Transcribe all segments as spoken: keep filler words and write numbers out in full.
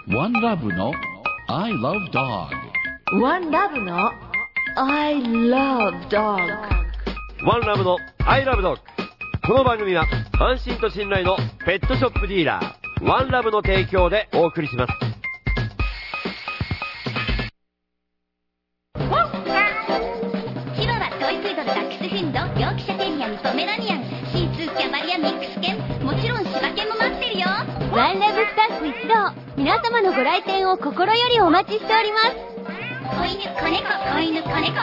ワンラブの I love dog。 ワンラブの I love dog。 ワンラブの I love dog。 この番組は安心と信頼のペットショップディーラーワンラブの提供でお送りします。 チワワ、トイプードル、ダックスフンド、ヨークシャテリアン、ポメラニアン、シーツー、キャバリア、ミックス犬、もちろん柴犬も待ってるよ。 ワンラブスタッフ一同、皆様のご来店を心よりお待ちしております。 子犬、子猫、子犬、子猫。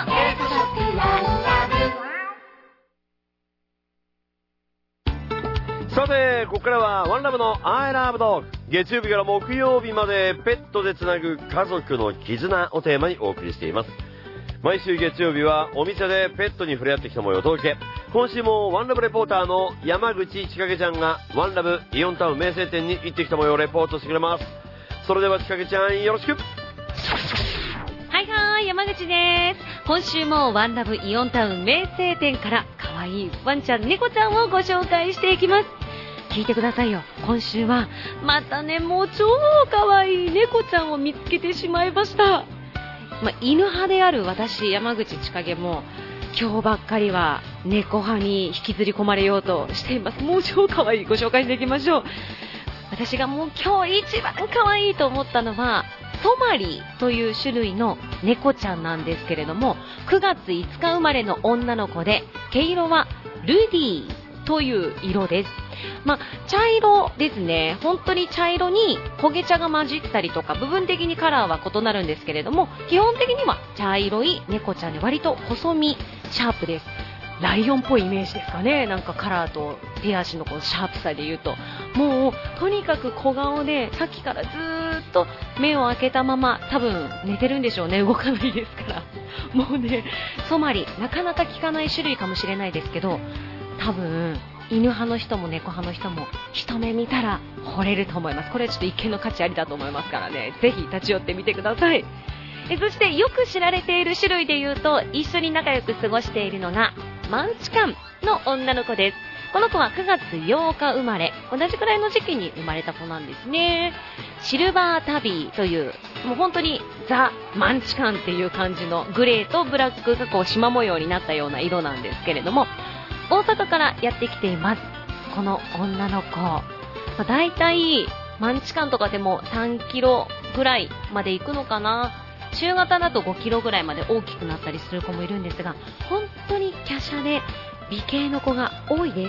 さて、ここからはワンラブの I love dog。 月曜日から木曜日までペットでつなぐ家族の絆をテーマにお送りしています。毎週月曜日はお店でペットに触れ合ってきた模様をお届け。今週もワンラブレポーターの山口千景ちゃんがワンラブイオンタウン名声店に行ってきた模様をレポートしてくれます。それでは千景ちゃん、よろしく。 はいはい、山口です。今週もワンラブイオンタウン名声店から可愛いワンちゃん、猫ちゃんをご紹介していきます。聞いてくださいよ。今週はまたね、もう超可愛い猫ちゃんを見つけてしまいました。まあ、犬派である私、山口千景も今日ばっかりは猫派に引きずり込まれようとしています。もう超可愛い、ご紹介していきましょう。私がもう今日一番可愛いと思ったのはソマリという種類の猫ちゃんなんですけれども、くがついつか生まれの女の子で、毛色はルディという色です。まあ、茶色ですね。本当に茶色に焦げ茶が混じったりとか、部分的にカラーは異なるんですけれども、基本的には茶色い猫ちゃんで、割と細身シャープです。ライオンっぽいイメージですかね。なんかカラーと手足のこのシャープさで言うと、もうとにかく小顔で、さっきからずーっと目を開けたまま、多分寝てるんでしょうね。動かないですからもうね、ソマリなかなか聞かない種類かもしれないですけど、多分犬派の人も猫派の人も一目見たら惚れると思います。これはちょっと一見の価値ありだと思いますからね、ぜひ立ち寄ってみてください。えそしてよく知られている種類で言うと、一緒に仲良く過ごしているのがマンチカンの女の子です。この子はくがつようか生まれ、同じくらいの時期に生まれた子なんですね。シルバータビーという、もう本当にザ・マンチカンっていう感じのグレーとブラックがこう縞模様になったような色なんですけれども、大阪からやってきています。この女の子、まあ、だいたいマンチカンとかでもさんキロぐらいまで行くのかな。中型だとごキロぐらいまで大きくなったりする子もいるんですが、本当に華奢で美形の子が多いです。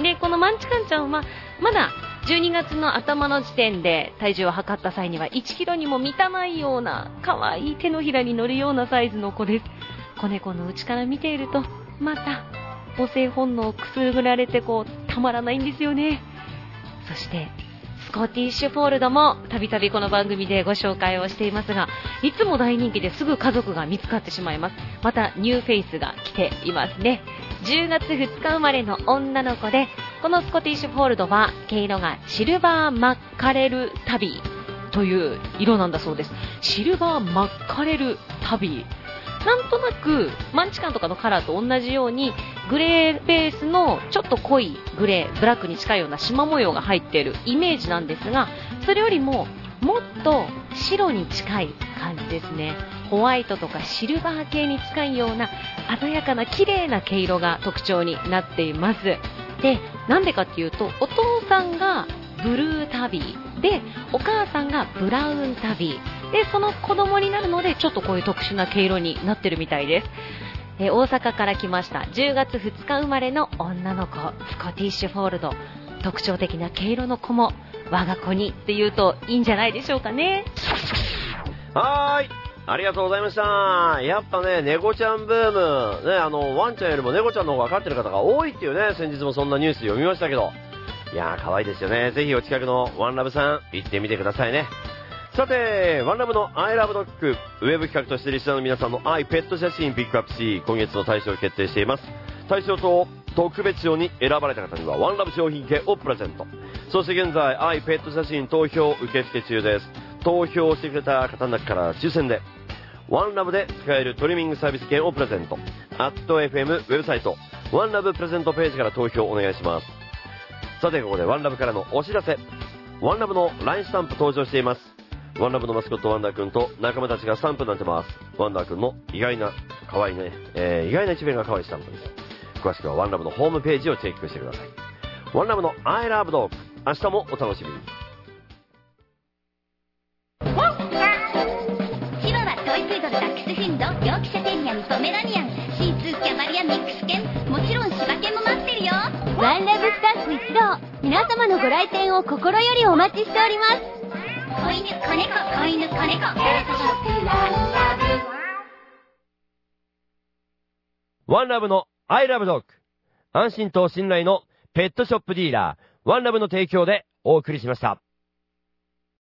で、このマンチカンちゃんはまだじゅうにがつの頭の時点で体重を測った際にはいちキロにも満たないような、可愛い手のひらに乗るようなサイズの子です。子猫の内から見ていると、また母性本能をくすぐられてこうたまらないんですよね。そしてスコティッシュフォールドもたびたびこの番組でご紹介をしていますが、いつも大人気ですぐ家族が見つかってしまいます。またニューフェイスが来ていますね。じゅうがつふつか生まれの女の子で、このスコティッシュフォールドは毛色がシルバーマッカレルタビーという色なんだそうです。シルバーマッカレルタビー、なんとなくマンチカンとかのカラーと同じようにグレーベースのちょっと濃いグレー、ブラックに近いような縞模様が入っているイメージなんですが、それよりももっと白に近い感じですね。ホワイトとかシルバー系に近いような鮮やかな綺麗な毛色が特徴になっています。で、なんでかっていうと、お父さんがブルータビーで、お母さんがブラウンタビーで、その子供になるのでちょっとこういう特殊な毛色になってるみたいです。えー、大阪から来ました。じゅうがつふつか生まれの女の子、スコティッシュフォールド。特徴的な毛色の子も我が子にって言うといいんじゃないでしょうかね。 はーい、ありがとうございました。やっぱね、猫ちゃんブーム、ね、あの、ワンちゃんよりも猫ちゃんの方が飼ってる方が多いっていうね、先日もそんなニュース読みましたけど、いやー可愛いですよね。ぜひお近くのワンラブさん行ってみてくださいね。さて、ワンラブの I love dog ウェブ企画としてリスナーの皆さんの愛ペット写真ピックアップし、今月の大賞を決定しています。大賞と特別賞に選ばれた方にはワンラブ商品券をプレゼント。そして現在愛ペット写真投票受付中です。投票してくれた方の中から抽選でワンラブで使えるトリミングサービス券をプレゼント。アット エフエム ウェブサイトワンラブプレゼントページから投票お願いします。さて、ここでワンラブからのお知らせ。ワンラブの ライン スタンプ登場しています。 ワンラブのマスコットワンダーくんと仲間たちがスタンプなんて回すワンダーくんの意外な可愛いね、えー、意外な一面が可愛いスタンプです。詳しくはワンラブのホームページをチェックしてください。ワンラブの I love dog、 明日もお楽しみに。 チワワ、トイプードル、ダックスフィンド、ヨークシャテリアン、ポメラニアン、シーツー、キャバリア、ミックス犬、もちろん柴犬も待ってるよ。 ワンラブスタッフ一同、皆様のご来店を心よりお待ちしております。 子犬、子猫、子犬、子猫。 ワンラブの I love dog、 安心と信頼のペットショップディーラーワンラブの提供でお送りしました。